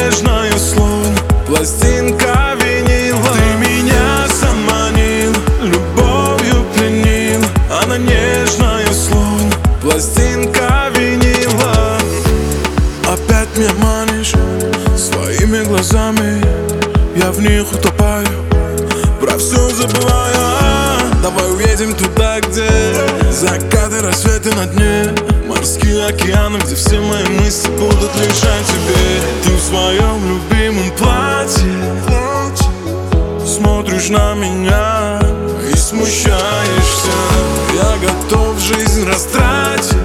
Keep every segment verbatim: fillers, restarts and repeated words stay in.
нежная, словно пластинка винила. Ты меня заманил, любовью пленил. Она нежная, словно пластинка винила. Опять меня манишь своими глазами, я в них утопаю, про все забывая. Давай уедем туда, где закаты, рассветы на дне, морские океаны, где все мои мысли будут лишь о тебе. Ты в своем любимом платье смотришь на меня и смущаешься. Я готов жизнь растратить,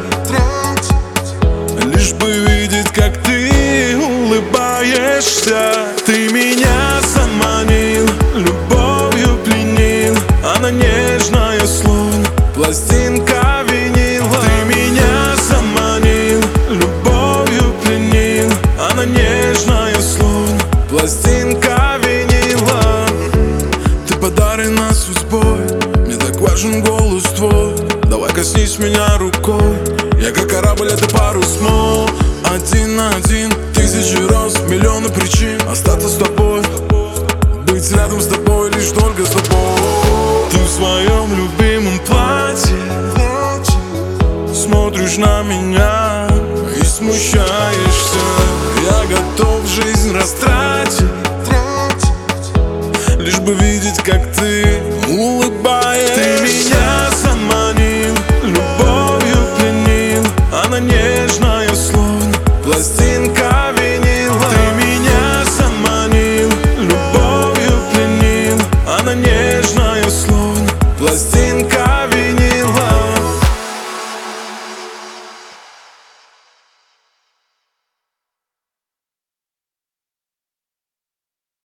лишь бы видеть, как ты улыбаешься. Ты меня заманил, любовью пленил. Она нежная, словно пластинка винила. Ты меня заманил, любовью пленил. Она нежная, словно пластинка винила. Ты подарена судьбой, мне так важен голос твой. Давай коснись меня рукой, я как корабль, это парус мой. Один на один, тысячи роз, миллионы причин остаться с тобой, быть рядом с тобой, лишь только с тобой. Ты в своем любимом платье смотришь на меня и смущаешься. Я готов жизнь растратить, лишь бы видеть, как ты